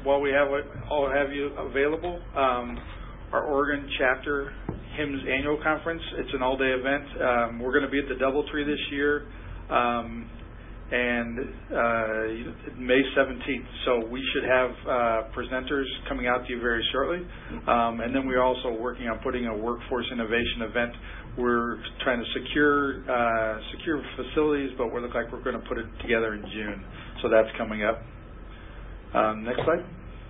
while we all have you available, our Oregon chapter HIMSS annual conference, it's an all-day event. We're going to be at the DoubleTree this year, and May 17th. So we should have presenters coming out to you very shortly. And then we're also working on putting a workforce innovation event. We're trying to secure facilities, but we look like we're going to put it together in June. So that's coming up. Next slide.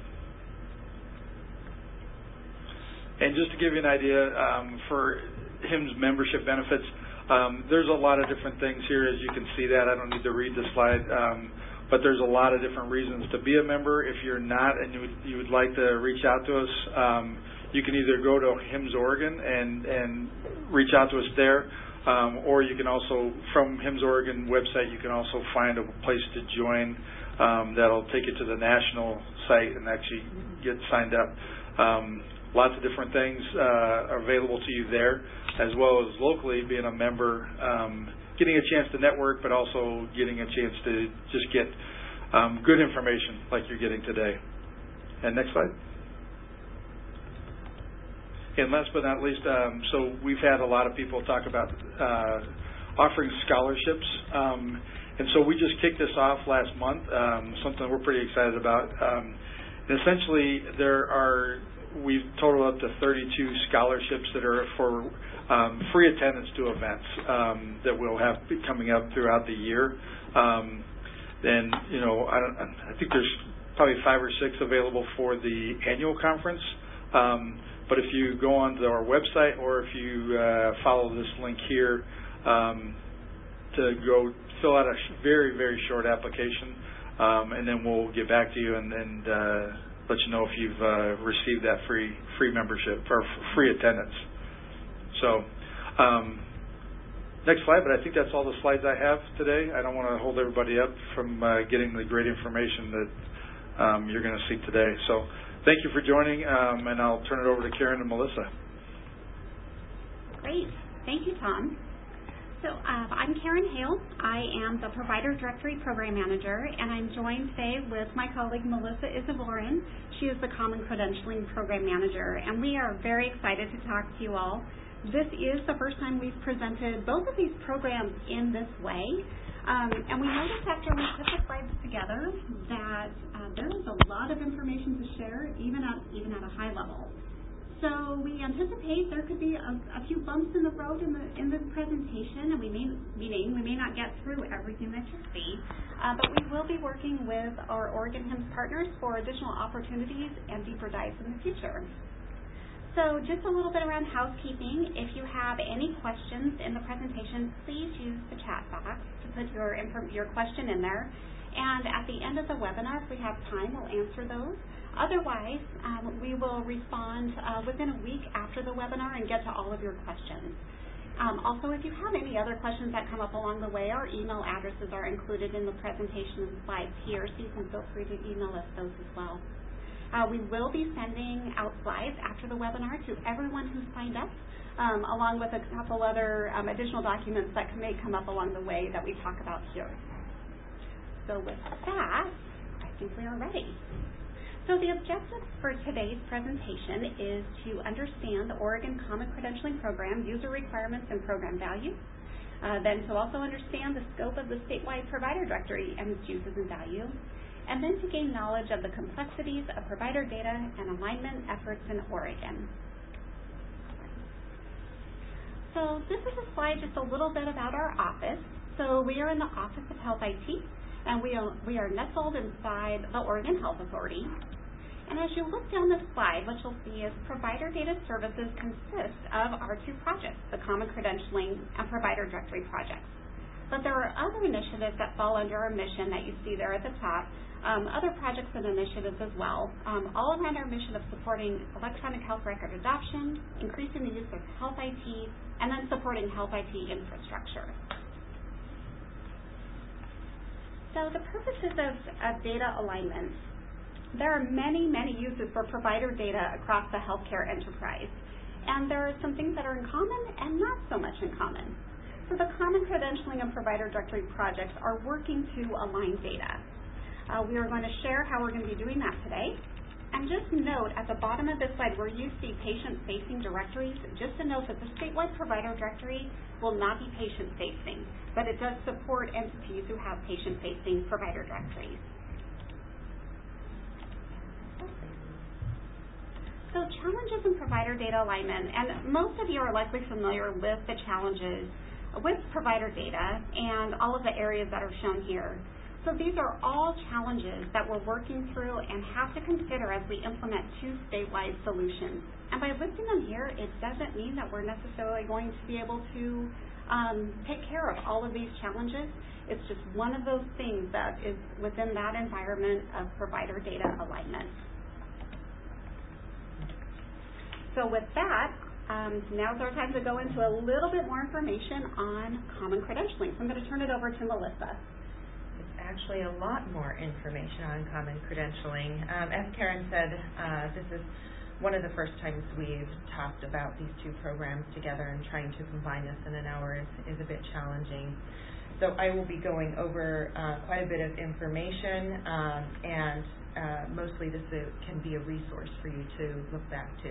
And just to give you an idea, for HIMSS membership benefits, there's a lot of different things here, as you can see that. I don't need to read the slide, but there's a lot of different reasons to be a member. If you're not and you would like to reach out to us, you can either go to HIMSS Oregon and reach out to us there, or you can also, from HIMSS Oregon website, you can also find a place to join that'll take you to the national site and actually get signed up. Lots of different things are available to you there, as well as locally being a member, getting a chance to network, but also getting a chance to just get good information like you're getting today. And next slide. And last but not least, so we've had a lot of people talk about offering scholarships. And so we just kicked this off last month, something we're pretty excited about. And essentially, we've totaled up to 32 scholarships that are for free attendance to events that we'll have coming up throughout the year. And I think there's probably 5 or 6 available for the annual conference. But if you go onto our website, or if you follow this link here, to go fill out a very, very short application, and then we'll get back to you and let you know if you've received that free membership or free attendance. So next slide, but I think that's all the slides I have today. I don't want to hold everybody up from getting the great information that you're going to see today. So thank you for joining, and I'll turn it over to Karen and Melissa. Great. Thank you, Tom. So I'm Karen Hale. I am the Provider Directory Program Manager, and I'm joined today with my colleague Melissa Isavorin. She is the Common Credentialing Program Manager, and we are very excited to talk to you all. This is the first time we've presented both of these programs in this way, and we noticed after we put the slides together that there is a lot of information to share, even at a high level. So we anticipate there could be a few bumps in the road in this presentation, and we may not get through everything that you see, but we will be working with our Oregon HIMSS partners for additional opportunities and deeper dives in the future. So just a little bit around housekeeping. If you have any questions in the presentation, please use the chat box to put your question in there. And at the end of the webinar, if we have time, we'll answer those. Otherwise, we will respond within a week after the webinar and get to all of your questions. Also, if you have any other questions that come up along the way, our email addresses are included in the presentation slides here, so you can feel free to email us those as well. We will be sending out slides after the webinar to everyone who signed up, along with a couple other additional documents that may come up along the way that we talk about here. So with that, I think we are ready. So the objective for today's presentation is to understand the Oregon Common Credentialing Program, user requirements and program value, then to also understand the scope of the statewide provider directory and its uses and value, and then to gain knowledge of the complexities of provider data and alignment efforts in Oregon. So this is a slide just a little bit about our office. So we are in the Office of Health IT, and we are nestled inside the Oregon Health Authority. And as you look down this slide, what you'll see is provider data services consist of our 2 projects, the Common Credentialing and Provider Directory projects. But there are other initiatives that fall under our mission that you see there at the top, other projects and initiatives as well, all around our mission of supporting electronic health record adoption, increasing the use of health IT, and then supporting health IT infrastructure. So the purposes of data alignment. There are many, many uses for provider data across the healthcare enterprise. And there are some things that are in common and not so much in common. So the Common Credentialing and Provider Directory projects are working to align data. We are going to share how we're going to be doing that today. And just note at the bottom of this slide where you see patient-facing directories, just to note that the statewide provider directory will not be patient-facing, but it does support entities who have patient-facing provider directories. So challenges in provider data alignment, and most of you are likely familiar with the challenges with provider data and all of the areas that are shown here. So these are all challenges that we're working through and have to consider as we implement 2 statewide solutions. And by listing them here, it doesn't mean that we're necessarily going to be able to take care of all of these challenges. It's just one of those things that is within that environment of provider data alignment. So with that, now's our time to go into a little bit more information on common credentialing. So I'm going to turn it over to Melissa. Actually a lot more information on common credentialing. As Karen said, this is one of the first times we've talked about these 2 programs together, and trying to combine this in an hour is a bit challenging. So I will be going over quite a bit of information, and mostly this can be a resource for you to look back to.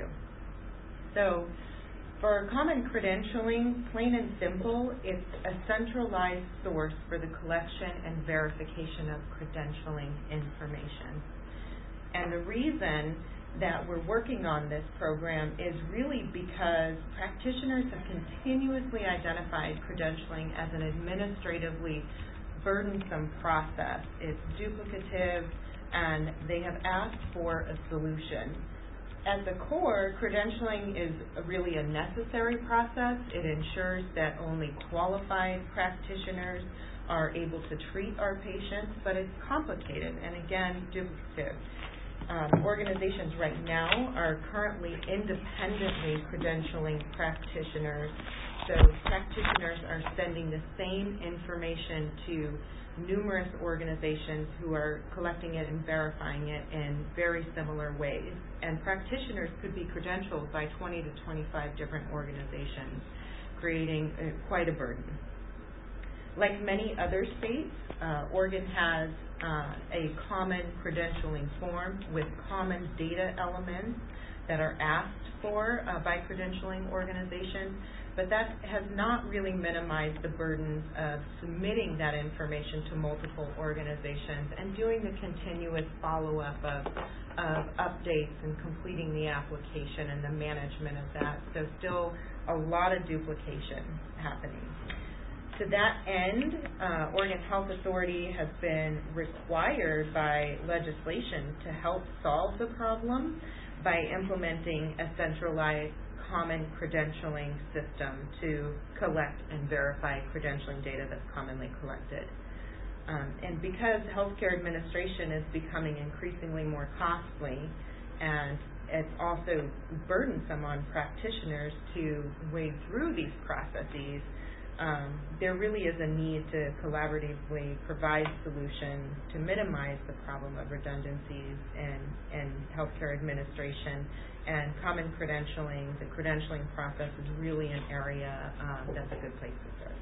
So for common credentialing, plain and simple, it's a centralized source for the collection and verification of credentialing information. And the reason that we're working on this program is really because practitioners have continuously identified credentialing as an administratively burdensome process. It's duplicative, and they have asked for a solution. At the core, credentialing is really a necessary process. It ensures that only qualified practitioners are able to treat our patients, but it's complicated and, again, duplicative. Organizations right now are currently independently credentialing practitioners, so practitioners are sending the same information to numerous organizations who are collecting it and verifying it in very similar ways. And practitioners could be credentialed by 20 to 25 different organizations, creating quite a burden. Like many other states, Oregon has a common credentialing form with common data elements that are asked for by credentialing organizations, but that has not really minimized the burdens of submitting that information to multiple organizations and doing the continuous follow-up of updates and completing the application and the management of that. So still a lot of duplication happening. To that end, Oregon Health Authority has been required by legislation to help solve the problem by implementing a centralized common credentialing system to collect and verify credentialing data that's commonly collected. And because healthcare administration is becoming increasingly more costly, and it's also burdensome on practitioners to wade through these processes, there really is a need to collaboratively provide solutions to minimize the problem of redundancies in healthcare administration. And common credentialing, the credentialing process is really an area that's a good place to start.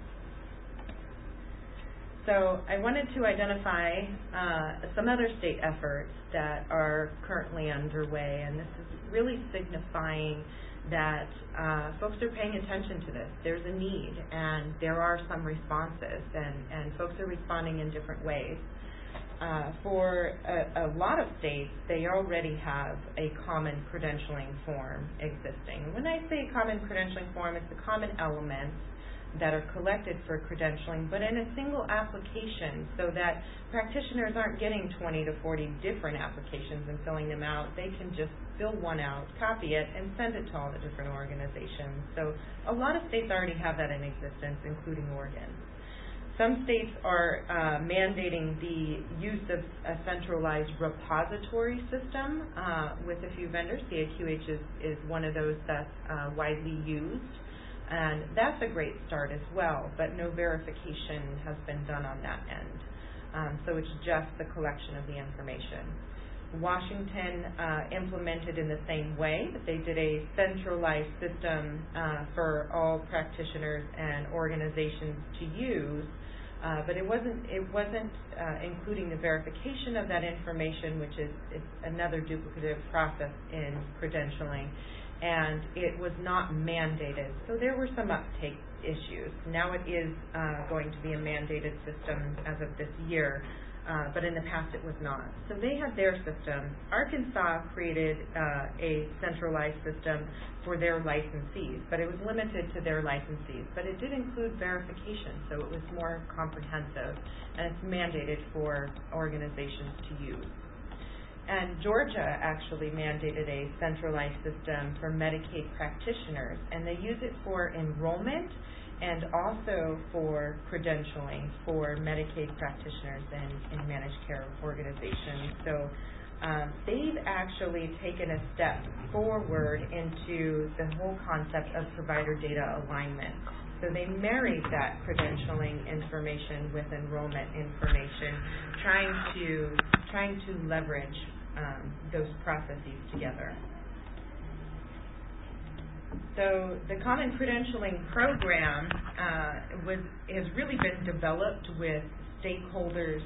So I wanted to identify some other state efforts that are currently underway, and this is really signifying that folks are paying attention to this. There's a need, and there are some responses, and folks are responding in different ways. For a lot of states, they already have a common credentialing form existing. When I say common credentialing form, it's the common elements that are collected for credentialing, but in a single application, so that practitioners aren't getting 20 to 40 different applications and filling them out. They can just fill one out, copy it, and send it to all the different organizations. So a lot of states already have that in existence, including Oregon. Some states are mandating the use of a centralized repository system with a few vendors. CAQH is one of those that's widely used. And that's a great start as well, but no verification has been done on that end. So it's just the collection of the information. Washington implemented in the same way, but they did a centralized system for all practitioners and organizations to use But it wasn't including the verification of that information, which is another duplicative process in credentialing, and it was not mandated. So there were some uptake issues. Now it is going to be a mandated system as of this year, but in the past it was not. So they had their system. Arkansas created a centralized system for their licensees, but it was limited to their licensees. But it did include verification, so it was more comprehensive, and it's mandated for organizations to use. And Georgia actually mandated a centralized system for Medicaid practitioners, and they use it for enrollment and also for credentialing for Medicaid practitioners and in managed care organizations. So they've actually taken a step forward into the whole concept of provider data alignment. So they married that credentialing information with enrollment information, trying to leverage those processes together. So the Common Credentialing Program has really been developed with stakeholders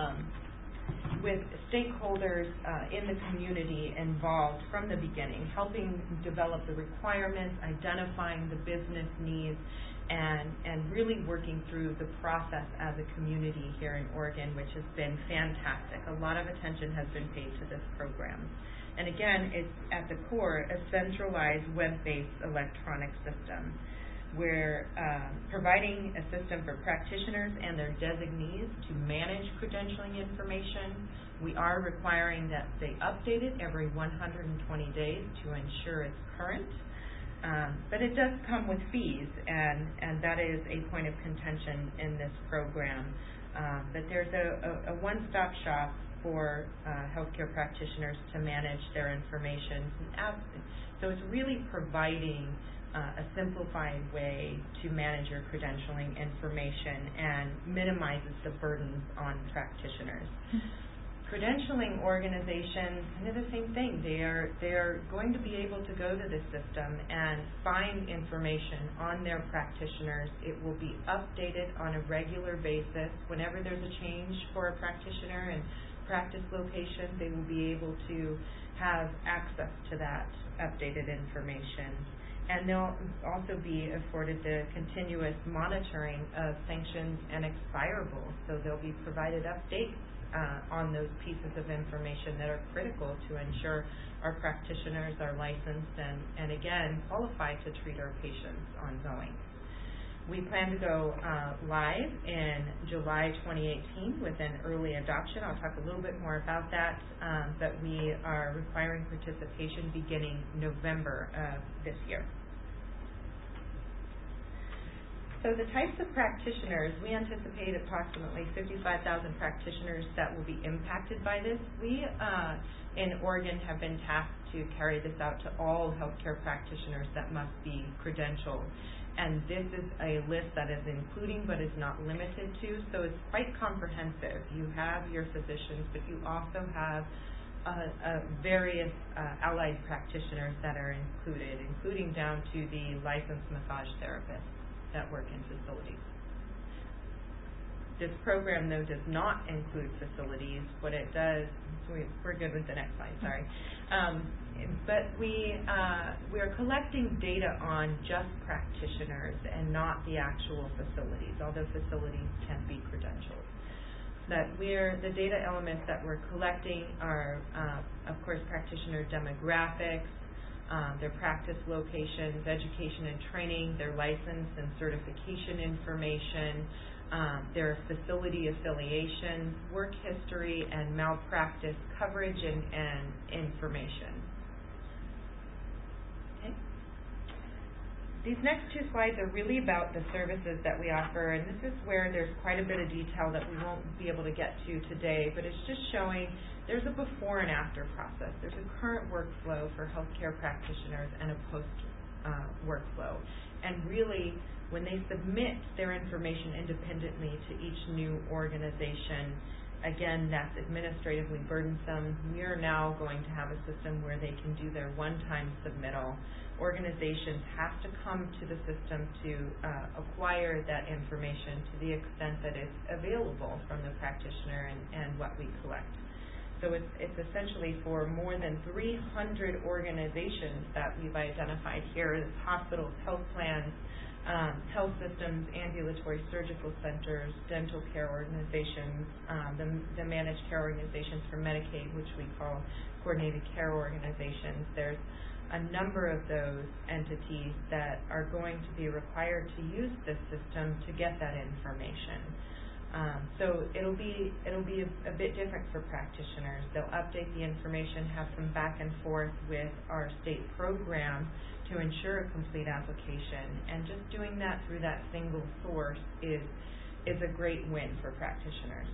in the community involved from the beginning, helping develop the requirements, identifying the business needs, and really working through the process as a community here in Oregon, which has been fantastic. A lot of attention has been paid to this program. And again, it's at the core a centralized web-based electronic system where providing a system for practitioners and their designees to manage credentialing information. We are requiring that they update it every 120 days to ensure it's current. But it does come with fees, and that is a point of contention in this program. But there's a one-stop shop for healthcare practitioners to manage their information. So it's really providing a simplified way to manage your credentialing information and minimizes the burdens on practitioners. Credentialing organizations, kind of the same thing. They are going to be able to go to this system and find information on their practitioners. It will be updated on a regular basis. Whenever there's a change for a practitioner and practice location, they will be able to have access to that updated information. And they'll also be afforded the continuous monitoring of sanctions and expirables. So they'll be provided updates on those pieces of information that are critical to ensure our practitioners are licensed and again, qualified to treat our patients ongoing. We plan to go live in July 2018 with an early adoption. I'll talk a little bit more about that, but we are requiring participation beginning November of this year. So the types of practitioners, we anticipate approximately 55,000 practitioners that will be impacted by this. We in Oregon have been tasked to carry this out to all healthcare practitioners that must be credentialed. And this is a list that is including but is not limited to, so it's quite comprehensive. You have your physicians, but you also have various allied practitioners that are included, including down to the licensed massage therapists that work in facilities. This program, though, does not include facilities. What it does, we're good with the next slide, sorry. But we are collecting data on just practitioners and not the actual facilities, although facilities can be credentialed. That the data elements that we're collecting are, of course, practitioner demographics, their practice locations, education and training, their license and certification information, their facility affiliations, work history, and malpractice coverage and information. Okay. These next two slides are really about the services that we offer, and this is where there's quite a bit of detail that we won't be able to get to today, but it's just showing there's a before and after process. There's a current workflow for healthcare practitioners and a post workflow. And really, when they submit their information independently to each new organization, again, that's administratively burdensome. We are now going to have a system where they can do their one-time submittal. Organizations have to come to the system to acquire that information to the extent that it's available from the practitioner and what we collect. So it's essentially for more than 300 organizations that we've identified here: hospitals, health plans, health systems, ambulatory surgical centers, dental care organizations, the managed care organizations for Medicaid, which we call coordinated care organizations. There's a number of those entities that are going to be required to use this system to get that information. So it'll be a bit different for practitioners. They'll update the information, have some back and forth with our state program to ensure a complete application, and just doing that through that single source is a great win for practitioners.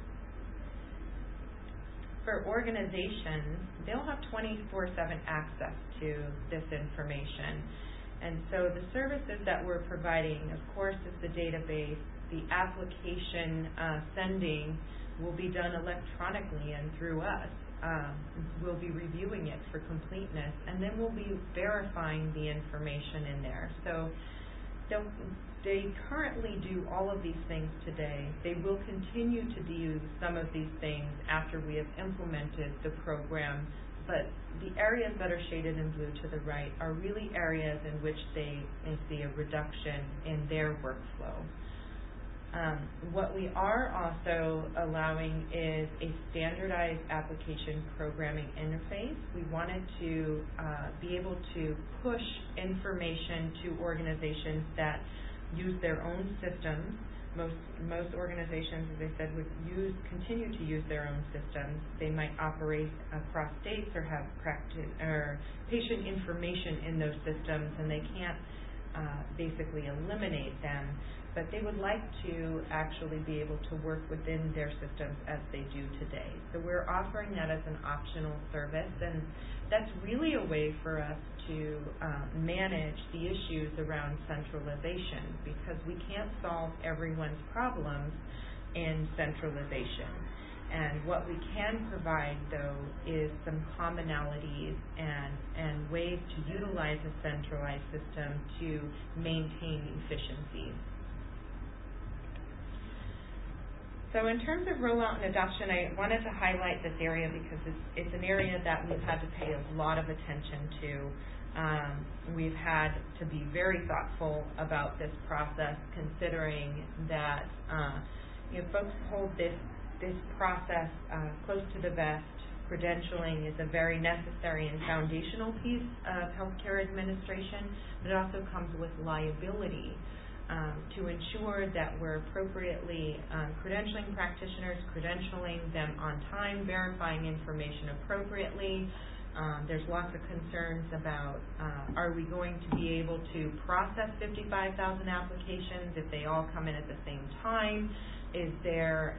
For organizations, they'll have 24/7 access to this information. And so the services that we're providing, of course, is the database. The application sending will be done electronically and through us. We'll be reviewing it for completeness, and then we'll be verifying the information in there. So they currently do all of these things today. They will continue to do some of these things after we have implemented the program, but the areas that are shaded in blue to the right are really areas in which they may see a reduction in their workflow. What we are also allowing is a standardized application programming interface. We wanted to be able to push information to organizations that use their own systems. Most organizations, as I said, would continue to use their own systems. They might operate across states or have patient information in those systems, and they can't basically eliminate them. But they would like to actually be able to work within their systems as they do today. So we're offering that as an optional service, and that's really a way for us to manage the issues around centralization, because we can't solve everyone's problems in centralization. And what we can provide, though, is some commonalities and ways to utilize a centralized system to maintain efficiencies. So in terms of rollout and adoption, I wanted to highlight this area because it's an area that we've had to pay a lot of attention to. We've had to be very thoughtful about this process, considering that folks hold this process close to the vest. Credentialing is a very necessary and foundational piece of healthcare administration, but it also comes with liability. To ensure that we're appropriately credentialing practitioners, credentialing them on time, verifying information appropriately. There's lots of concerns about are we going to be able to process 55,000 applications if they all come in at the same time? Is there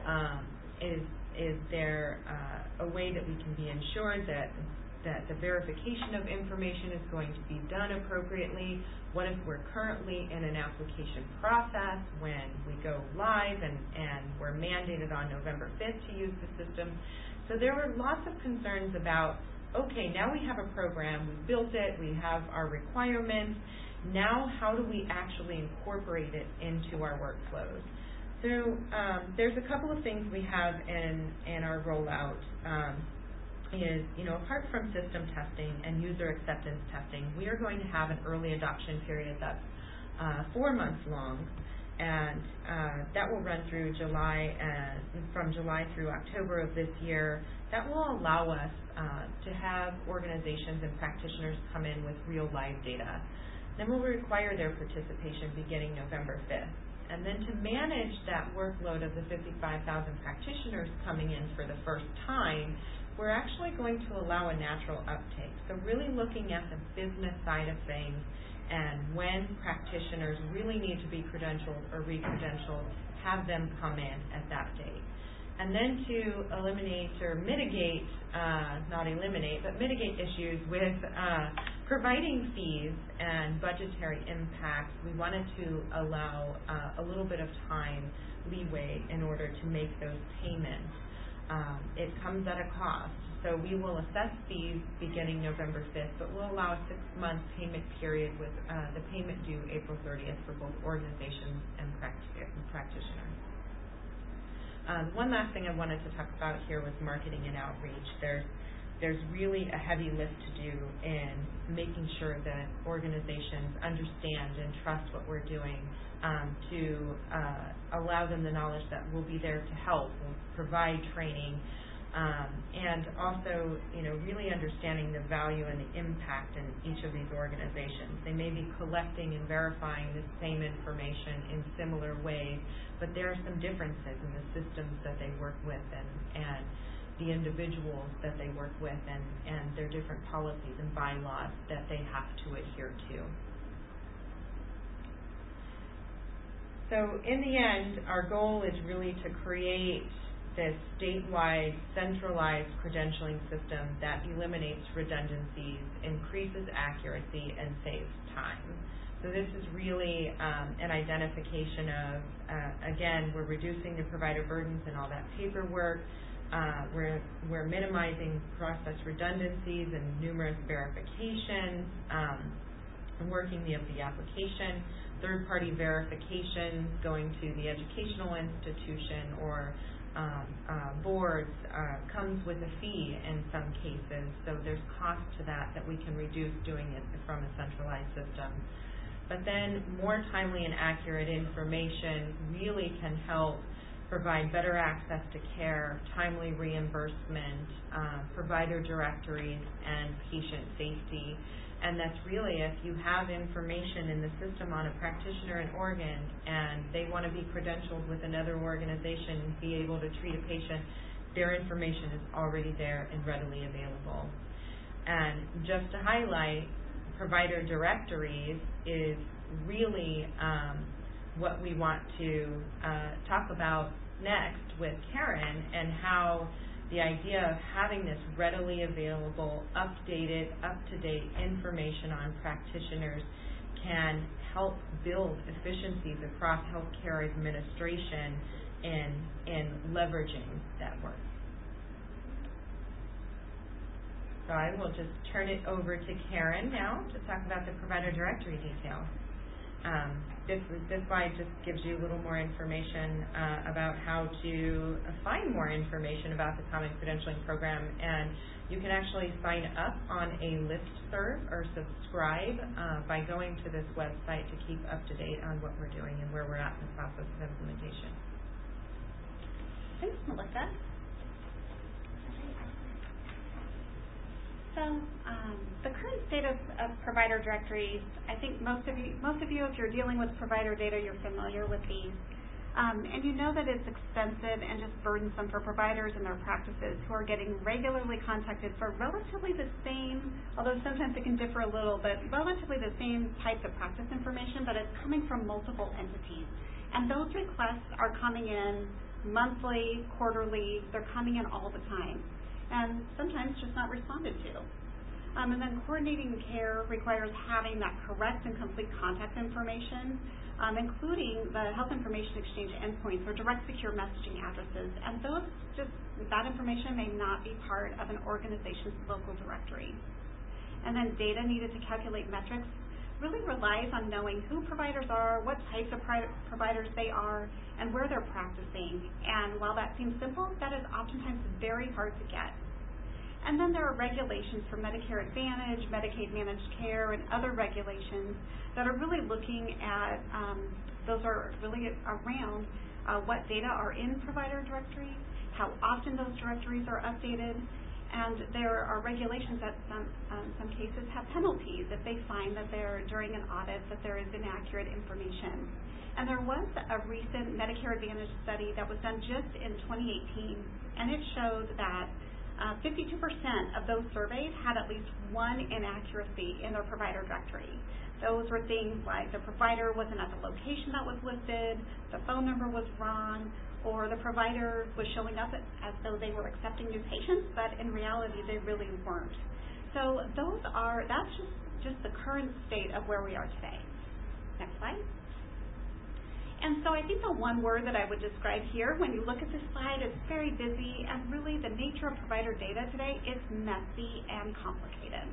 a way that we can be ensured that the verification of information is going to be done appropriately? What if we're currently in an application process when we go live and we're mandated on November 5th to use the system? So there were lots of concerns about, okay, now we have a program, we built it, we have our requirements, now how do we actually incorporate it into our workflows? So there's a couple of things we have in our rollout. Apart from system testing and user acceptance testing, we are going to have an early adoption period that's 4 months long, and that will run through from July through October of this year. That will allow us to have organizations and practitioners come in with real live data. Then we'll require their participation beginning November 5th. And then to manage that workload of the 55,000 practitioners coming in for the first time, we're actually going to allow a natural uptake. So really looking at the business side of things and when practitioners really need to be credentialed or re-credentialed, have them come in at that date. And then to eliminate or mitigate, not eliminate, but mitigate issues with providing fees and budgetary impacts, we wanted to allow a little bit of time leeway in order to make those payments. It comes at a cost. So we will assess fees beginning November 5th, but we'll allow a 6-month payment period with the payment due April 30th for both organizations and practitioners. One last thing I wanted to talk about here was marketing and outreach. There's really a heavy lift to do in making sure that organizations understand and trust what we're doing, to allow them the knowledge that we'll be there to help, we'll provide training, and also, really understanding the value and the impact in each of these organizations. They may be collecting and verifying the same information in similar ways, but there are some differences in the systems that they work with and the individuals that they work with and their different policies and bylaws that they have to adhere to. So in the end, our goal is really to create this statewide, centralized credentialing system that eliminates redundancies, increases accuracy, and saves time. So this is really an identification of, again, we're reducing the provider burdens and all that paperwork. We're minimizing process redundancies and numerous verifications, working of the application, third-party verification going to the educational institution or boards comes with a fee in some cases, so there's cost to that we can reduce doing it from a centralized system. But then more timely and accurate information really can help provide better access to care, timely reimbursement, provider directories, and patient safety. And that's really, if you have information in the system on a practitioner in Oregon and they want to be credentialed with another organization and be able to treat a patient, their information is already there and readily available. And just to highlight, provider directories is really what we want to talk about next with Karen, and how the idea of having this readily available, updated, up-to-date information on practitioners can help build efficiencies across healthcare administration in leveraging that work. So I will just turn it over to Karen now to talk about the provider directory detail. This slide just gives you a little more information about how to find more information about the Common Credentialing Program, and you can actually sign up on a listserv or subscribe by going to this website to keep up to date on what we're doing and where we're at in the process of implementation. Thanks, Melissa. So the current state of provider directories, I think most of you, if you're dealing with provider data, you're familiar with these. And you know that it's expensive and just burdensome for providers and their practices who are getting regularly contacted for relatively the same, although sometimes it can differ a little, but relatively the same types of practice information, but it's coming from multiple entities. And those requests are coming in monthly, quarterly, they're coming in all the time, and sometimes just not responded to. And then coordinating care requires having that correct and complete contact information, including the health information exchange endpoints or direct secure messaging addresses, and that information may not be part of an organization's local directory. And then data needed to calculate metrics really relies on knowing who providers are, what types of providers they are, and where they're practicing. And while that seems simple, that is oftentimes very hard to get. And then there are regulations for Medicare Advantage, Medicaid Managed Care, and other regulations that are really looking at, those are really around what data are in provider directories, how often those directories are updated, and there are regulations that some cases have penalties if they find that during an audit that there is inaccurate information. And there was a recent Medicare Advantage study that was done just in 2018, and it showed that 52% of those surveyed had at least one inaccuracy in their provider directory. Those were things like the provider wasn't at the location that was listed, the phone number was wrong, or the provider was showing up as though they were accepting new patients, but in reality they really weren't. So that's just the current state of where we are today. Next slide. And so I think the one word that I would describe here, when you look at this slide, it's very busy, and really the nature of provider data today is messy and complicated.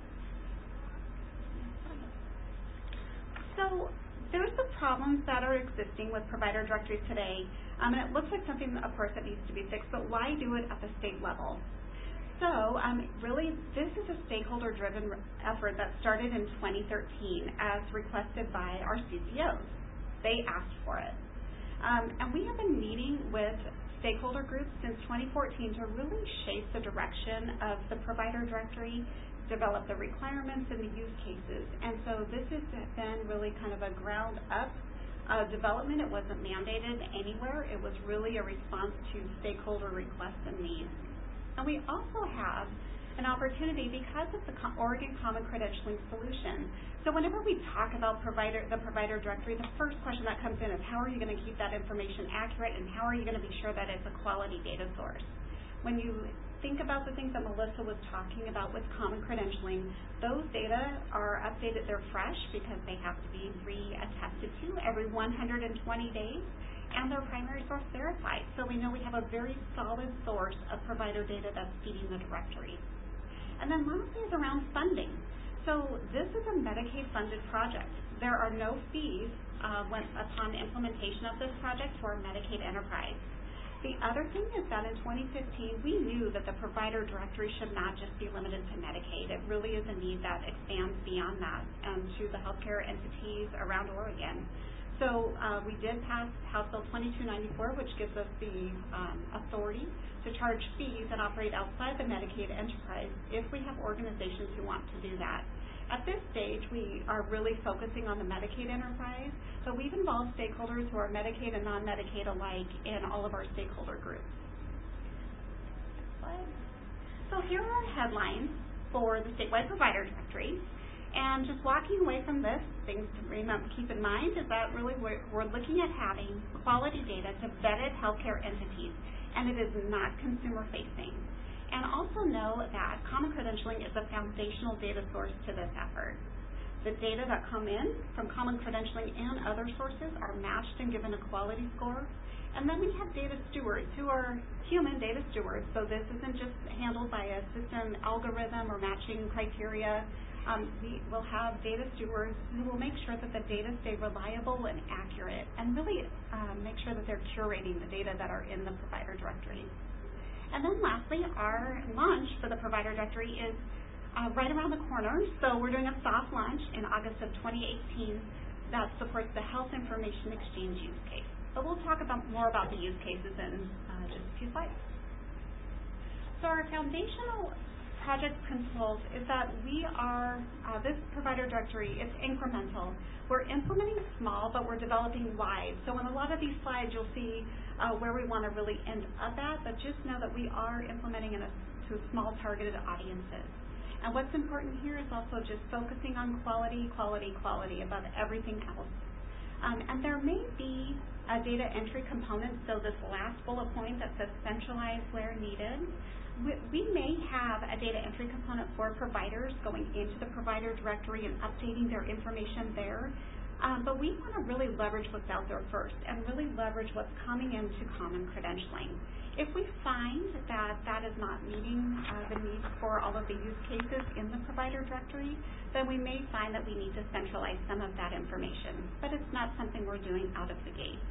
So there's the problems that are existing with provider directories today, and it looks like something, of course, that needs to be fixed, but why do it at the state level? So really, this is a stakeholder-driven effort that started in 2013 as requested by our CCOs. They asked for it. And we have been meeting with stakeholder groups since 2014 to really shape the direction of the provider directory, develop the requirements and the use cases. And so this has been really kind of a ground-up development. It wasn't mandated anywhere. It was really a response to stakeholder requests and needs. And we also have an opportunity because of the Oregon Common Credentialing Solution. So whenever we talk about the provider directory, the first question that comes in is how are you going to keep that information accurate, and how are you going to be sure that it's a quality data source? When you think about the things that Melissa was talking about with Common Credentialing, those data are updated, they're fresh because they have to be reattested to every 120 days. And they're primary source verified. So we know we have a very solid source of provider data that's feeding the directory. And then lastly is around funding. So this is a Medicaid-funded project. There are no fees upon implementation of this project for Medicaid enterprise. The other thing is that in 2015, we knew that the provider directory should not just be limited to Medicaid. It really is a need that expands beyond that to the healthcare entities around Oregon. So we did pass House Bill 2294, which gives us the authority to charge fees and operate outside the Medicaid enterprise if we have organizations who want to do that. At this stage, we are really focusing on the Medicaid enterprise, but we've involved stakeholders who are Medicaid and non-Medicaid alike in all of our stakeholder groups. So here are our headlines for the statewide provider directory. And just walking away from this, things to keep in mind is that really we're looking at having quality data to vetted healthcare entities, and it is not consumer-facing. And also know that Common Credentialing is a foundational data source to this effort. The data that come in from Common Credentialing and other sources are matched and given a quality score. And then we have data stewards who are human data stewards, so this isn't just handled by a system algorithm or matching criteria. We will have data stewards who will make sure that the data stay reliable and accurate, and really make sure that they're curating the data that are in the provider directory. And then lastly, our launch for the provider directory is right around the corner. So we're doing a soft launch in August of 2018 that supports the Health Information Exchange use case. But we'll talk more about the use cases in just a few slides. So our foundational project principles is that we are, this provider directory, it's incremental. We're implementing small, but we're developing wide. So in a lot of these slides, you'll see where we want to really end up at, but just know that we are implementing to small targeted audiences. And what's important here is also just focusing on quality, quality, quality above everything else. And there may be a data entry component, so this last bullet point that says centralize where needed. We may have a data entry component for providers going into the provider directory and updating their information there, but we want to really leverage what's out there first and really leverage what's coming into Common Credentialing. If we find that that is not meeting the needs for all of the use cases in the provider directory, then we may find that we need to centralize some of that information, but it's not something we're doing out of the gate.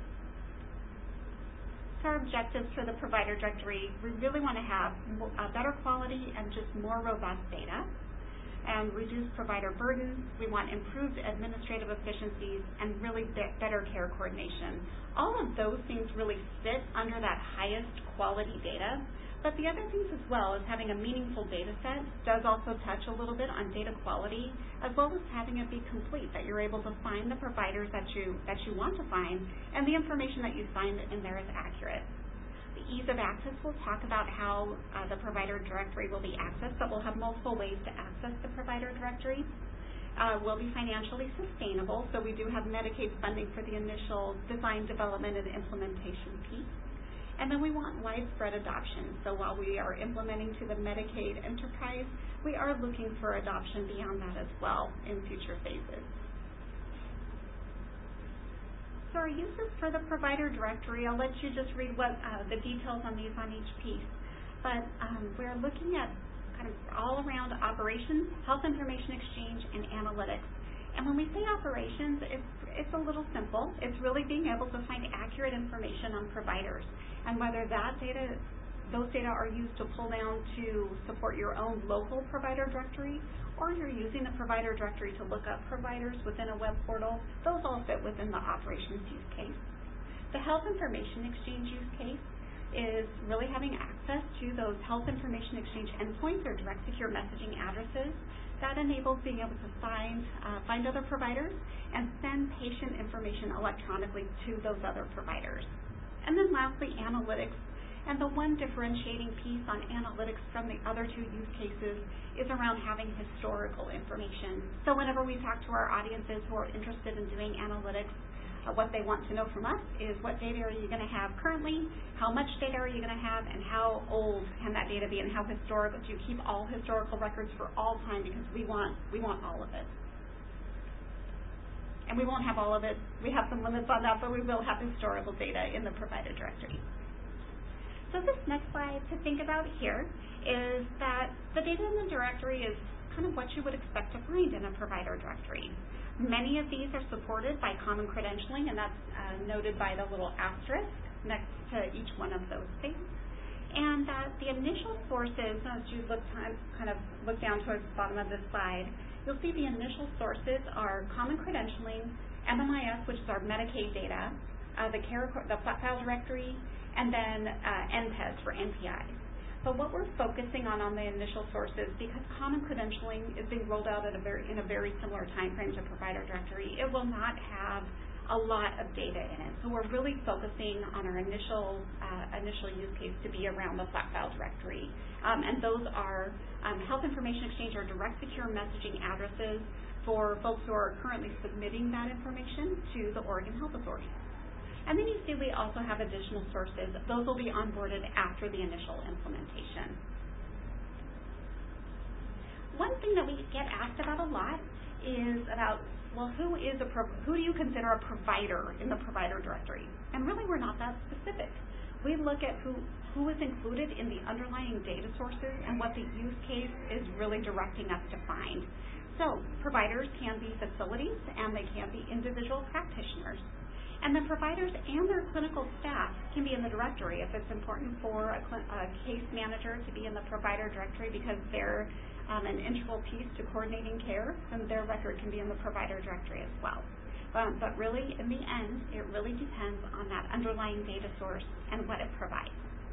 Our objectives for the provider directory, we really want to have better quality and just more robust data, and reduce provider burden. We want improved administrative efficiencies and really better care coordination. All of those things really fit under that highest quality data. But the other things as well is having a meaningful data set does also touch a little bit on data quality, as well as having it be complete, that you're able to find the providers that you want to find, and the information that you find in there is accurate. The ease of access, we'll talk about how the provider directory will be accessed, but we'll have multiple ways to access the provider directory. Will be financially sustainable, so we do have Medicaid funding for the initial design, development, and implementation piece. And then we want widespread adoption. So while we are implementing to the Medicaid enterprise, we are looking for adoption beyond that as well in future phases. So our uses for the provider directory, I'll let you just read what the details on these on each piece. But we're looking at kind of all around operations, health information exchange, and analytics. And when we say operations, it's a little simple. It's really being able to find accurate information on providers and whether those data are used to pull down to support your own local provider directory, or you're using the provider directory to look up providers within a web portal. Those all fit within the operations use case. The health information exchange use case is really having access to those health information exchange endpoints or direct secure messaging addresses. That enables being able to find other providers and send patient information electronically to those other providers. And then lastly, analytics. And the one differentiating piece on analytics from the other two use cases is around having historical information. So whenever we talk to our audiences who are interested in doing analytics, what they want to know from us is what data are you going to have currently, how much data are you going to have, and how old can that data be, and how historical. Do you keep all historical records for all time, because we want all of it. And we won't have all of it. We have some limits on that, but we will have historical data in the provider directory. So this next slide to think about here is that the data in the directory is kind of what you would expect to find in a provider directory. Many of these are supported by common credentialing, and that's noted by the little asterisk next to each one of those things. And the initial sources, as you look down towards the bottom of this slide, you'll see the initial sources are common credentialing, MMIS, which is our Medicaid data, the flat file directory, and then NPES for NPIs. But what we're focusing on the initial sources, because common credentialing is being rolled out in a very similar time frame to provider directory, it will not have a lot of data in it. So we're really focusing on our initial use case to be around the flat file directory. And those are health information exchange or direct secure messaging addresses for folks who are currently submitting that information to the Oregon Health Authority. And then you see we also have additional sources. Those will be onboarded after the initial implementation. One thing that we get asked about a lot is about, well, who do you consider a provider in the provider directory? And really, we're not that specific. We look at who is included in the underlying data sources and what the use case is really directing us to find. So providers can be facilities, and they can be individual practitioners. And the providers and their clinical staff can be in the directory if it's important for a case manager to be in the provider directory because they're an integral piece to coordinating care, and their record can be in the provider directory as well. But really, in the end, it really depends on that underlying data source and what it provides.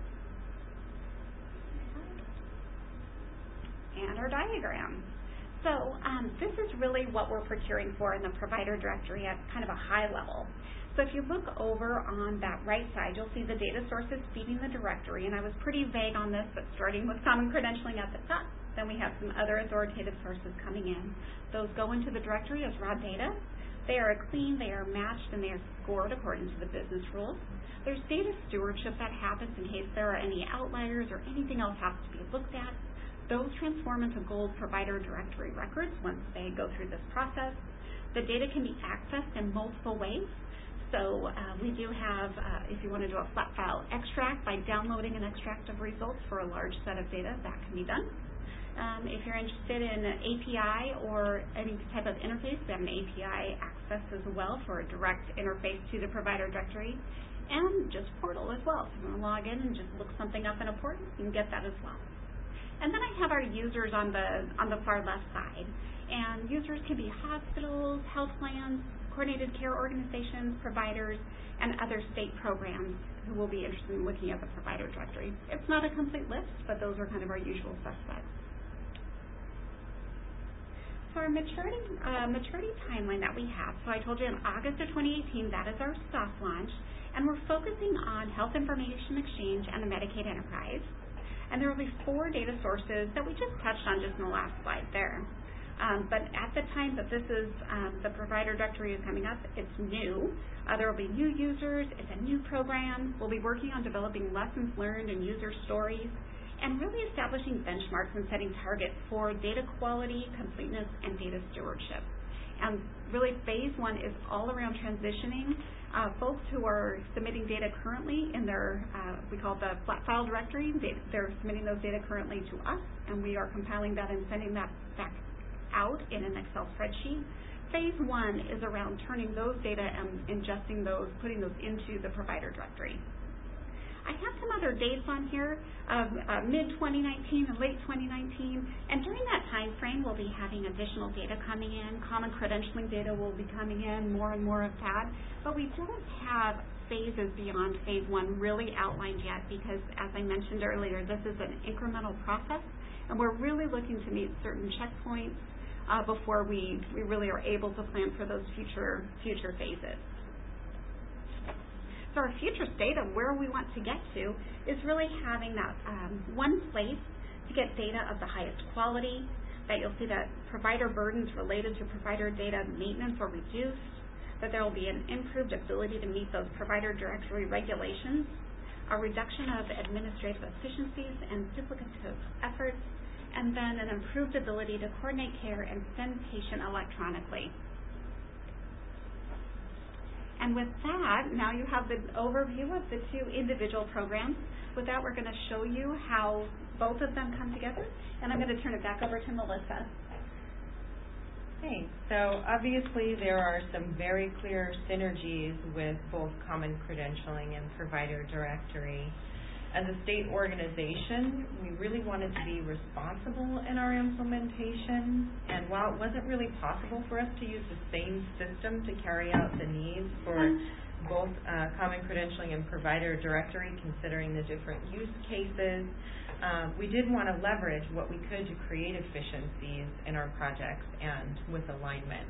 And our diagram. So this is really what we're procuring for in the provider directory at kind of a high level. So if you look over on that right side, you'll see the data sources feeding the directory, and I was pretty vague on this, but starting with common credentialing at the top, then we have some other authoritative sources coming in. Those go into the directory as raw data. They are clean, they are matched, and they are scored according to the business rules. There's data stewardship that happens in case there are any outliers or anything else has to be looked at. Those transform into gold provider directory records once they go through this process. The data can be accessed in multiple ways. So we do have, if you want to do a flat file extract by downloading an extract of results for a large set of data, that can be done. If you're interested in an API or any type of interface, we have an API access as well for a direct interface to the provider directory, and just portal as well. If you want to log in and just look something up in a portal, you can get that as well. And then I have our users on the far left side. And users can be hospitals, health plans, coordinated care organizations, providers, and other state programs who will be interested in looking at the provider directory. It's not a complete list, but those are kind of our usual suspects. So our maturity timeline that we have, so I told you in August of 2018, that is our soft launch, and we're focusing on health information exchange and the Medicaid enterprise. And there will be 4 data sources that we just touched on just in the last slide there. But at the time that this is, the provider directory is coming up, it's new. There will be new users. It's a new program. We'll be working on developing lessons learned and user stories, and really establishing benchmarks and setting targets for data quality, completeness, and data stewardship. And really phase 1 is all around transitioning folks who are submitting data currently in their, we call it the flat file directory. They're submitting those data currently to us, and we are compiling that and sending that back out in an Excel spreadsheet. Phase 1 is around turning those data and ingesting those, putting those into the provider directory. I have some other dates on here of mid-2019 and late 2019, and during that time frame we'll be having additional data coming in. Common credentialing data will be coming in, more and more of that, but we don't have phases beyond phase 1 really outlined yet because, as I mentioned earlier, this is an incremental process, and we're really looking to meet certain checkpoints before we really are able to plan for those future phases. So our future state of where we want to get to is really having that one place to get data of the highest quality, that you'll see that provider burdens related to provider data maintenance are reduced, that there will be an improved ability to meet those provider directory regulations, a reduction of administrative efficiencies and duplicative efforts, and then an improved ability to coordinate care and send patient electronically. And with that, now you have the overview of the two individual programs. With that, we're going to show you how both of them come together, and I'm going to turn it back over to Melissa. Okay, so obviously there are some very clear synergies with both common credentialing and provider directory. As a state organization, we really wanted to be responsible in our implementation, and while it wasn't really possible for us to use the same system to carry out the needs for both common credentialing and provider directory, considering the different use cases, we did want to leverage what we could to create efficiencies in our projects and with alignment.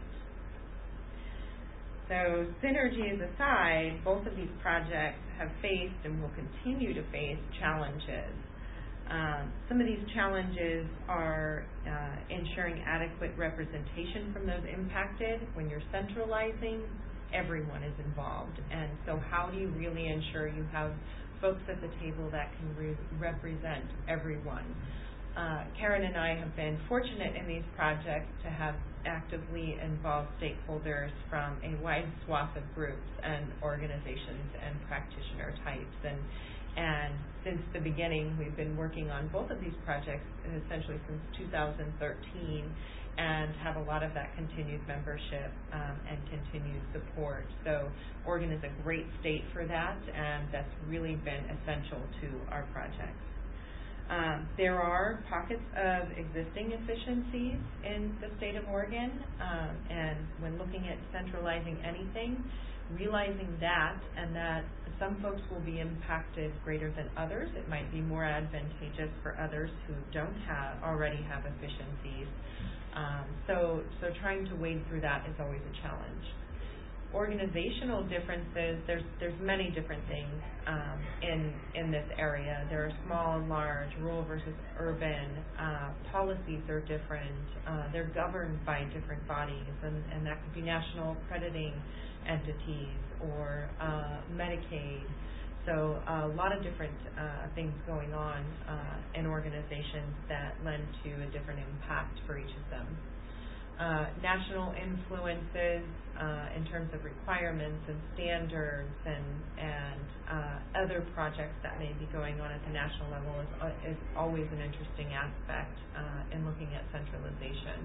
So synergies aside, both of these projects have faced and will continue to face challenges. Some of these challenges are ensuring adequate representation from those impacted. When you're centralizing, everyone is involved. And so how do you really ensure you have folks at the table that can represent everyone? Karen and I have been fortunate in these projects to have actively involved stakeholders from a wide swath of groups and organizations and practitioner types. And since the beginning, we've been working on both of these projects essentially since 2013 and have a lot of that continued membership and continued support. So Oregon is a great state for that, and that's really been essential to our projects. There are pockets of existing efficiencies in the state of Oregon, and when looking at centralizing anything, realizing that and that some folks will be impacted greater than others. It might be more advantageous for others who don't already have efficiencies. So trying to wade through that is always a challenge. Organizational differences, there's many different things in this area. There are small and large, rural versus urban. Policies are different. They're governed by different bodies, and that could be national accrediting entities or Medicaid. So a lot of different things going on in organizations that lend to a different impact for each of them. National influences in terms of requirements and standards and other projects that may be going on at the national level is always an interesting aspect in looking at centralization.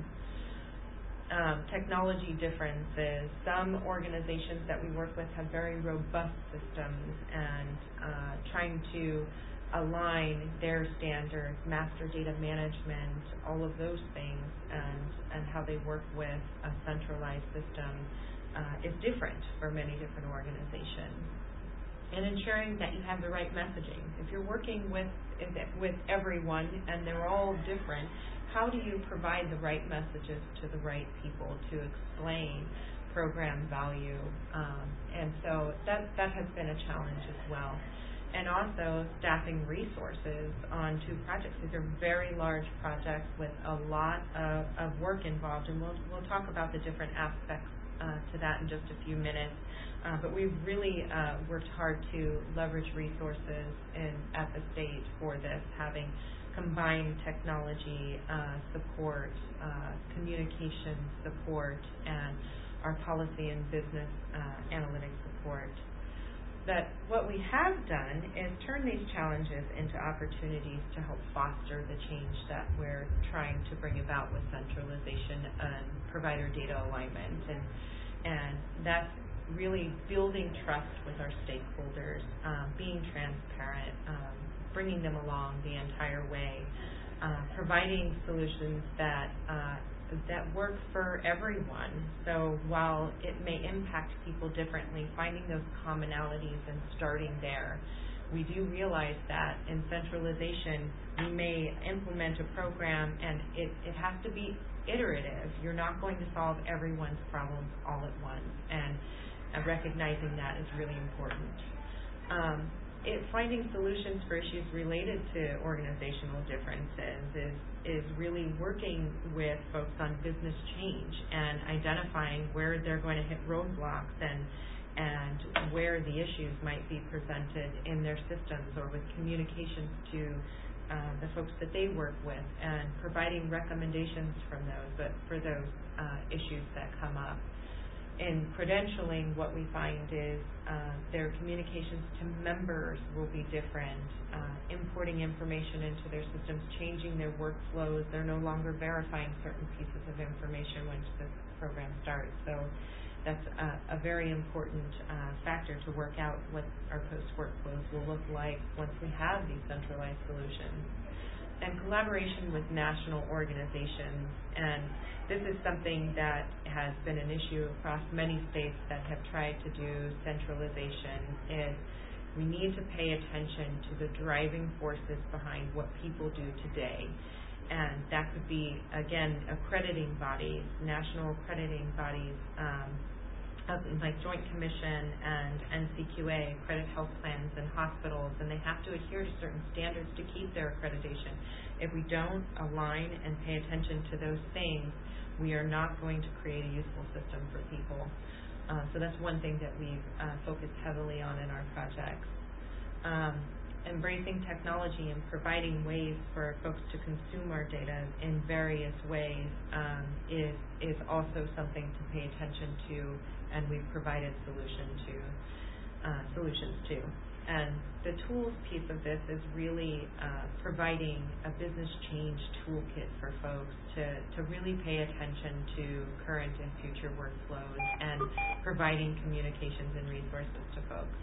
Technology differences. Some organizations that we work with have very robust systems, and trying to align their standards, master data management, all of those things, and how they work with a centralized system is different for many different organizations. And ensuring that you have the right messaging. If you're working with everyone and they're all different, how do you provide the right messages to the right people to explain program value? And so that has been a challenge as well. And also staffing resources on two projects. These are very large projects with a lot of work involved, and we'll talk about the different aspects to that in just a few minutes. But we've really worked hard to leverage resources at the state for this, having combine technology support, communication support, and our policy and business analytics support. That what we have done is turn these challenges into opportunities to help foster the change that we're trying to bring about with centralization and provider data alignment, and that's really building trust with our stakeholders, being transparent, bringing them along the entire way, providing solutions that work for everyone. So while it may impact people differently, finding those commonalities and starting there. We do realize that in centralization, we may implement a program and it has to be iterative. You're not going to solve everyone's problems all at once, and recognizing that is really important. Finding solutions for issues related to organizational differences is really working with folks on business change and identifying where they're going to hit roadblocks and where the issues might be presented in their systems or with communications to the folks that they work with, and providing recommendations for those issues that come up. In credentialing, what we find is their communications to members will be different, importing information into their systems, changing their workflows. They're no longer verifying certain pieces of information once the program starts. So that's a very important factor to work out what our post workflows will look like once we have these centralized solutions. And collaboration with national organizations, and this is something that has been an issue across many states that have tried to do centralization, is we need to pay attention to the driving forces behind what people do today. And that could be, again, accrediting bodies, national accrediting bodies, like Joint Commission and NCQA, accredit health plans and hospitals, and they have to adhere to certain standards to keep their accreditation. If we don't align and pay attention to those things, we are not going to create a useful system for people. So that's one thing that we've focused heavily on in our projects. Embracing technology and providing ways for folks to consume our data in various ways is also something to pay attention to, and we've provided solutions to. And the tools piece of this is really providing a business change toolkit for folks to really pay attention to current and future workflows, and providing communications and resources to folks.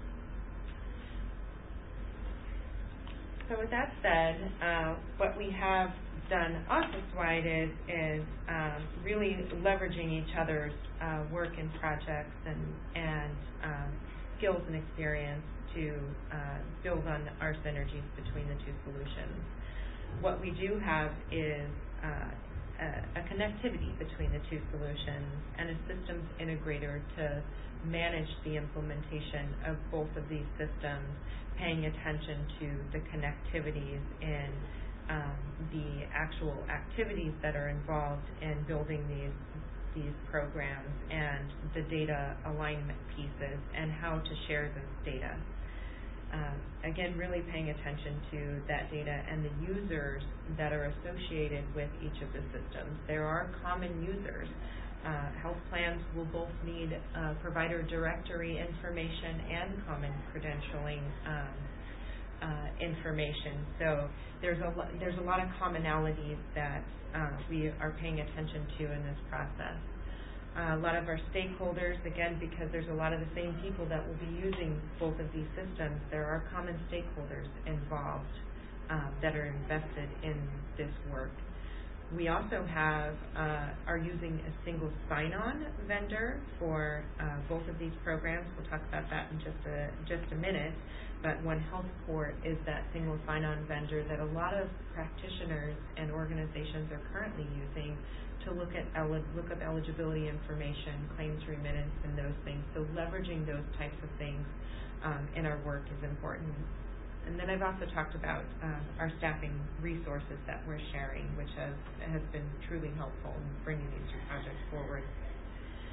So with that said, what we have done office-wide is really leveraging each other's work and projects and skills and experience to build on our synergies between the two solutions. What we do have is a connectivity between the two solutions and a systems integrator to manage the implementation of both of these systems, paying attention to the connectivities in the actual activities that are involved in building these programs, and the data alignment pieces and how to share this data. Again, really paying attention to that data and the users that are associated with each of the systems. There are common users. Health plans will both need provider directory information and common credentialing information. So there's a lot of commonalities that we are paying attention to in this process. A lot of our stakeholders, again, because there's a lot of the same people that will be using both of these systems, there are common stakeholders involved that are invested in this work. We also are using a single sign-on vendor for both of these programs. We'll talk about that in just a minute. But One HealthPort is that single sign-on vendor that a lot of practitioners and organizations are currently using to look up eligibility information, claims remittance, and those things. So leveraging those types of things in our work is important. And then I've also talked about our staffing resources that we're sharing, which has been truly helpful in bringing these two projects forward.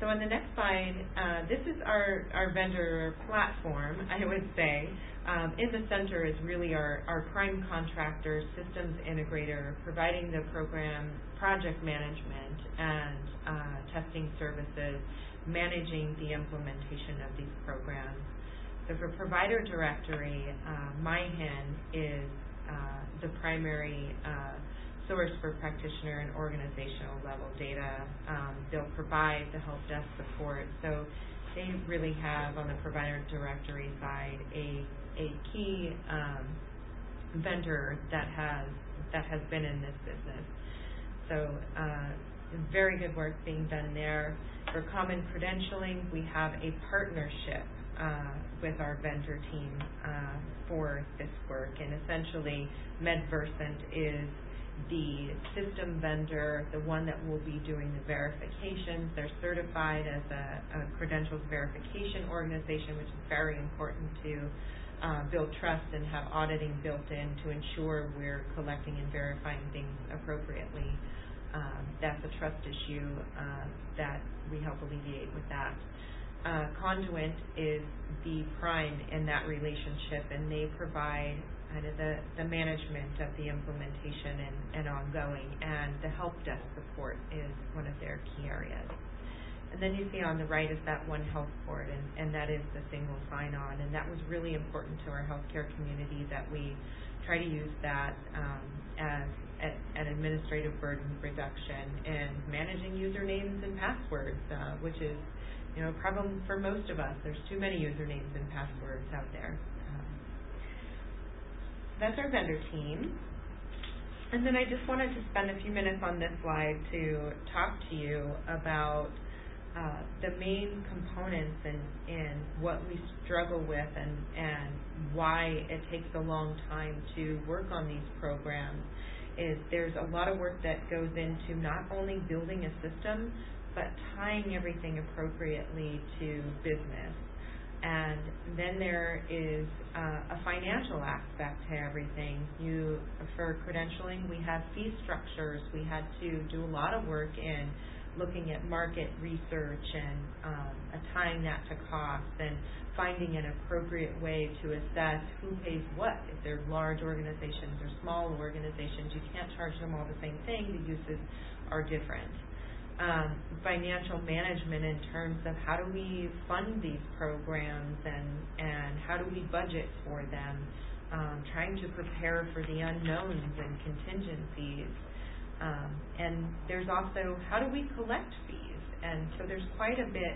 So on the next slide, this is our vendor platform, I would say. In the center is really our prime contractor, systems integrator, providing the program project management and testing services, managing the implementation of these programs. So for provider directory, MyHIN is the primary source for practitioner and organizational level data. They'll provide the help desk support. So they really have, on the provider directory side, a key vendor that has been in this business. So very good work being done there. For common credentialing, we have a partnership with our vendor team for this work, and essentially MedVersant is the system vendor, the one that will be doing the verifications. They're certified as a credentials verification organization, which is very important to build trust and have auditing built in to ensure we're collecting and verifying things appropriately. That's a trust issue that we help alleviate with that. Conduent is the prime in that relationship, and they provide kind of the management of the implementation and ongoing, and the help desk support is one of their key areas. And then you see on the right is that One Health Port, and that is the single sign-on, and that was really important to our healthcare community, that we try to use that as an administrative burden reduction and managing usernames and passwords, which is a problem for most of us. There's too many usernames and passwords out there. That's our vendor team. And then I just wanted to spend a few minutes on this slide to talk to you about the main components and what we struggle with and why it takes a long time to work on these programs. Is there's a lot of work that goes into not only building a system, but tying everything appropriately to business. And then there is a financial aspect to everything. For credentialing, we have fee structures. We had to do a lot of work in looking at market research and tying that to cost and finding an appropriate way to assess who pays what. If they're large organizations or small organizations, you can't charge them all the same thing. The uses are different. Financial management in terms of how do we fund these programs and how do we budget for them, trying to prepare for the unknowns and contingencies. And there's also how do we collect fees, and so there's quite a bit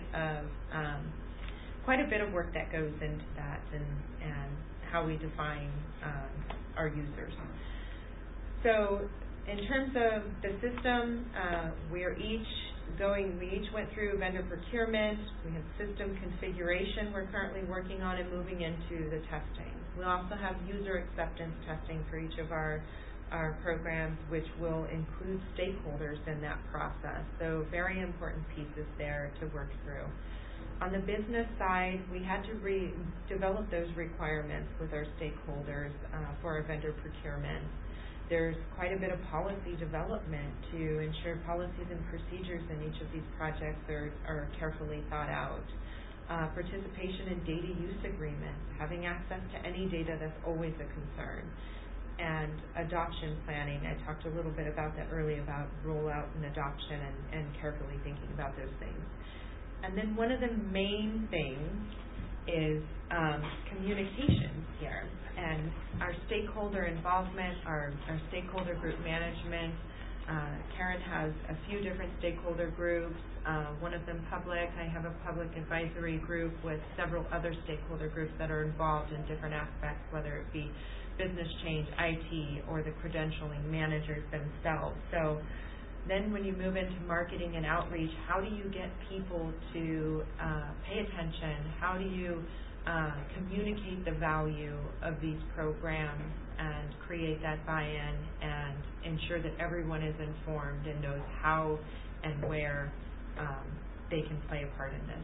of work that goes into that and how we define our users. So in terms of the system, we each went through vendor procurement. We have system configuration we're currently working on and moving into the testing. We also have user acceptance testing for each of our programs, which will include stakeholders in that process. So very important pieces there to work through. On the business side, we had to develop those requirements with our stakeholders for our vendor procurement. There's quite a bit of policy development to ensure policies and procedures in each of these projects are carefully thought out. Participation in data use agreements, having access to any data, that's always a concern. And adoption planning, I talked a little bit about that earlier, about rollout and adoption and carefully thinking about those things. And then one of the main things is communications here, and our stakeholder involvement, our stakeholder group management. Karen has a few different stakeholder groups, one of them public. I have a public advisory group with several other stakeholder groups that are involved in different aspects, whether it be business change, IT, or the credentialing managers themselves. So then when you move into marketing and outreach, how do you get people to pay attention? How do you communicate the value of these programs and create that buy-in and ensure that everyone is informed and knows how and where they can play a part in this?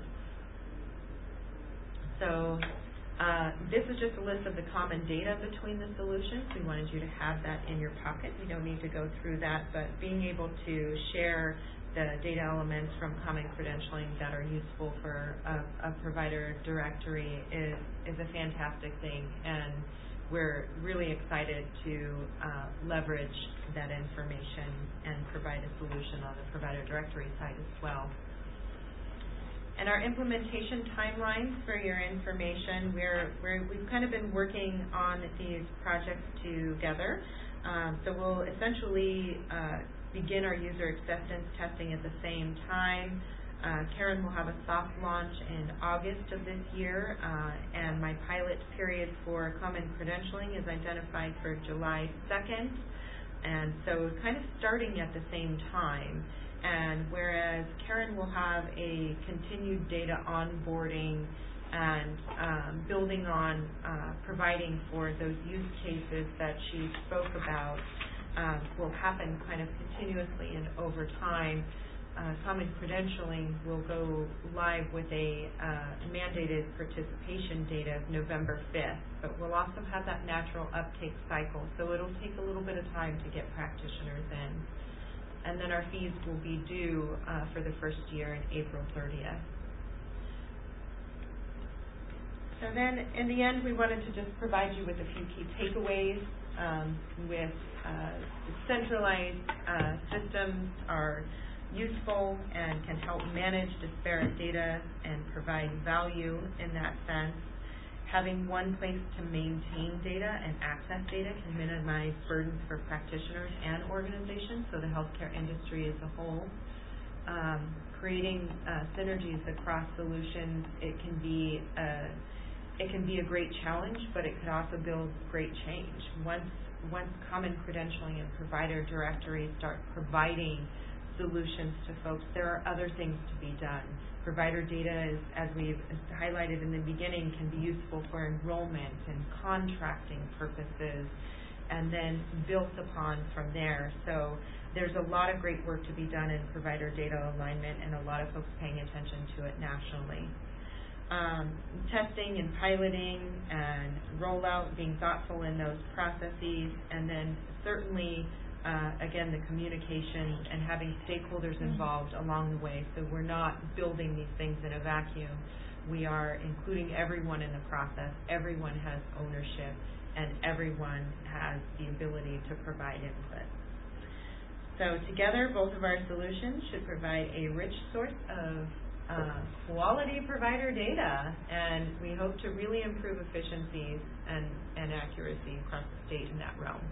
So this is just a list of the common data between the solutions. We wanted you to have that in your pocket. You don't need to go through that, but being able to share the data elements from Common Credentialing that are useful for a provider directory is a fantastic thing, and we're really excited to leverage that information and provide a solution on the provider directory side as well. And our implementation timelines, for your information, we've kind of been working on these projects together. So we'll essentially begin our user acceptance testing at the same time. Karen will have a soft launch in August of this year, and my pilot period for Common Credentialing is identified for July 2nd. And so kind of starting at the same time. And whereas Karen will have a continued data onboarding and building on providing for those use cases that she spoke about will happen kind of continuously and over time. Common Credentialing will go live with a mandated participation date of November 5th, but we'll also have that natural uptake cycle, so it'll take a little bit of time to get practitioners in. And then our fees will be due for the first year in April 30th. So then, in the end, we wanted to just provide you with a few key takeaways. With centralized systems are useful and can help manage disparate data and provide value in that sense. Having one place to maintain data and access data can minimize burdens for practitioners and organizations, so the healthcare industry as a whole. Creating synergies across solutions, it can be a great challenge, but it could also build great change. Once Common Credentialing and provider directories start providing solutions to folks, there are other things to be done. Provider data, as we've highlighted in the beginning, can be useful for enrollment and contracting purposes, and then built upon from there. So there's a lot of great work to be done in provider data alignment, and a lot of folks paying attention to it nationally. Testing and piloting and rollout, being thoughtful in those processes, and then certainly again, the communication and having stakeholders involved along the way. So we're not building these things in a vacuum. We are including everyone in the process. Everyone has ownership, and everyone has the ability to provide input. So together, both of our solutions should provide a rich source of quality provider data, and we hope to really improve efficiencies and accuracy across the state in that realm.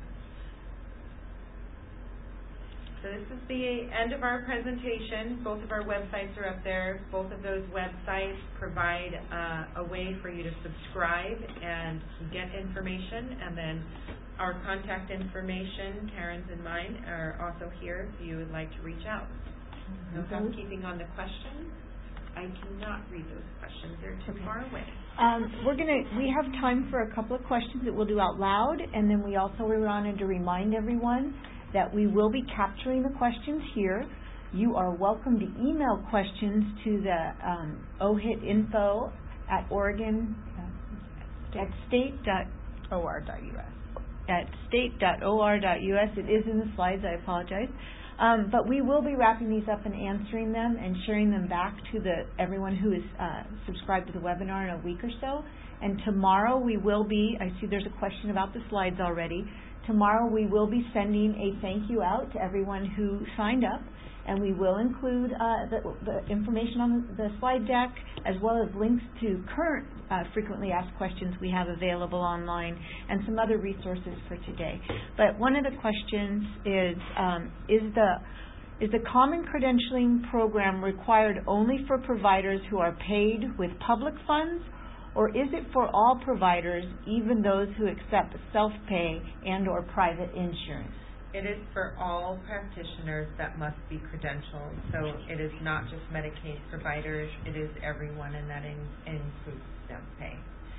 So this is the end of our presentation. Both of our websites are up there. Both of those websites provide a way for you to subscribe and get information, and then our contact information, Karen's and mine, are also here if you would like to reach out. No housekeeping on the questions. I cannot read those questions. They're too far away. We have time for a couple of questions that we'll do out loud, and then we also wanted to remind everyone that we will be capturing the questions here. You are welcome to email questions to the OHIT info at Oregon at state.or.us. At state.or.us. It is in the slides. I apologize. But we will be wrapping these up and answering them and sharing them back to everyone who is subscribed to the webinar in a week or so. And tomorrow we will be, I see there's a question about the slides already. Tomorrow we will be sending a thank you out to everyone who signed up, and we will include the information on the slide deck, as well as links to current frequently asked questions we have available online, and some other resources for today. But one of the questions is the Common Credentialing program required only for providers who are paid with public funds, or is it for all providers, even those who accept self-pay and or private insurance? It is for all practitioners that must be credentialed. So it is not just Medicaid providers, it is everyone, and that includes self-pay.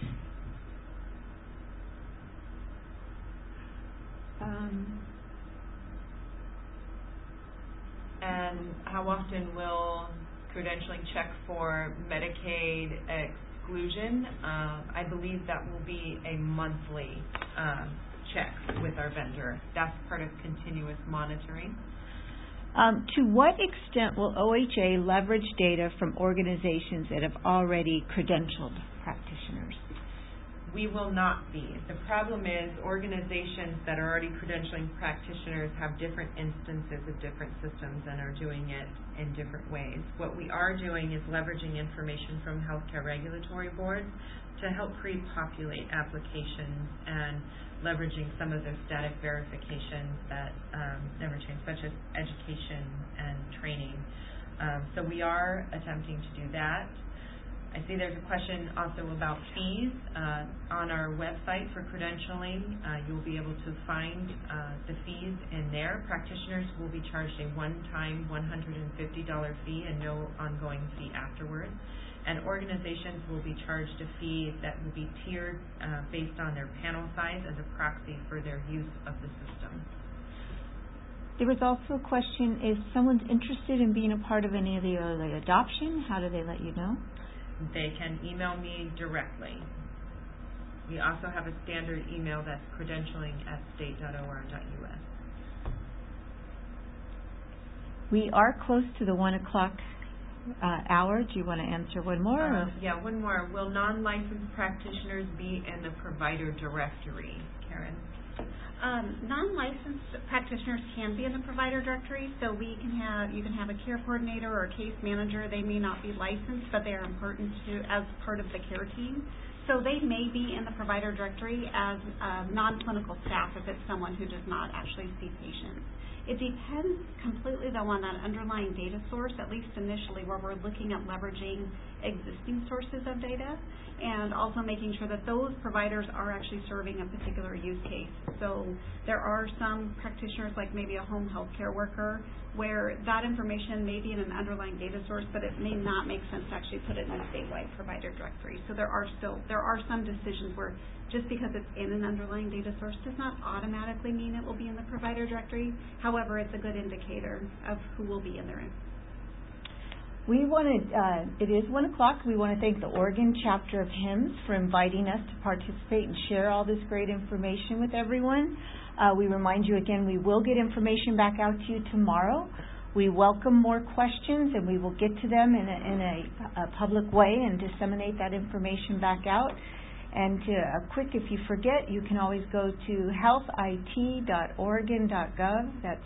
And how often will credentialing check for Medicaid exclusion? I believe that will be a monthly check with our vendor. That's part of continuous monitoring. To what extent will OHA leverage data from organizations that have already credentialed practitioners? We will not be. The problem is organizations that are already credentialing practitioners have different instances of different systems and are doing it in different ways. What we are doing is leveraging information from healthcare regulatory boards to help pre-populate applications and leveraging some of the static verifications that never change, such as education and training. So we are attempting to do that. I see there's a question also about fees. On our website for credentialing, you'll be able to find the fees in there. Practitioners will be charged a one-time $150 fee and no ongoing fee afterwards. And organizations will be charged a fee that will be tiered based on their panel size as a proxy for their use of the system. There was also a question, if someone's interested in being a part of any of the early adoption, how do they let you know? They can email me directly. We also have a standard email that's credentialing@state.or.us. We are close to the 1 o'clock hour. Do you want to answer one more? Yeah, one more. Will non-licensed practitioners be in the provider directory, Karen? Non-licensed practitioners can be in the provider directory, so you can have a care coordinator or a case manager. They may not be licensed, but they are important as part of the care team. So they may be in the provider directory as non-clinical staff if it's someone who does not actually see patients. It depends completely, though, on that underlying data source, at least initially, where we're looking at leveraging existing sources of data and also making sure that those providers are actually serving a particular use case. So there are some practitioners, like maybe a home health care worker, where that information may be in an underlying data source, but it may not make sense to actually put it in a statewide provider directory. So there are some decisions where just because it's in an underlying data source does not automatically mean it will be in the provider directory. However, it's a good indicator of who will be in there. It is 1 o'clock. We want to thank the Oregon chapter of HIMSS for inviting us to participate and share all this great information with everyone. We remind you again, we will get information back out to you tomorrow. We welcome more questions, and we will get to them in a public way and disseminate that information back out. And if you forget, you can always go to healthit.oregon.gov. That's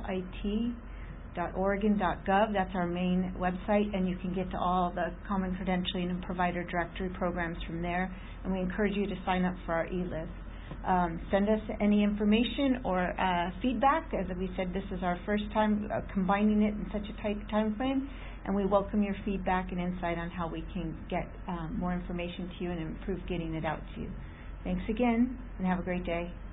healthit.oregon.gov. That's our main website, and you can get to all the common credentialing and provider directory programs from there. And we encourage you to sign up for our e-list. Send us any information or feedback. As we said, this is our first time combining it in such a tight time frame, and we welcome your feedback and insight on how we can get more information to you and improve getting it out to you. Thanks again, and have a great day.